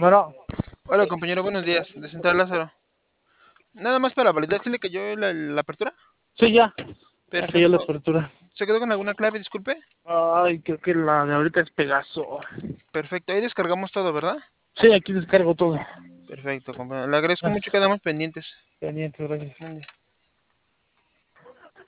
Bueno, Hola compañero, buenos días, de Central Lázaro. Nada más para validar, ¿sí le cayó la apertura? sí, ya. Ya cayó la Perfecto. apertura. ¿Se quedó con alguna clave, disculpe? Ay, creo que la de ahorita es Pegaso. Perfecto, ahí descargamos todo, ¿verdad? Sí, aquí descargo todo. Perfecto, compañero. Le agradezco Ah, mucho, quedamos pendientes. pendiente, gracias. Buen día.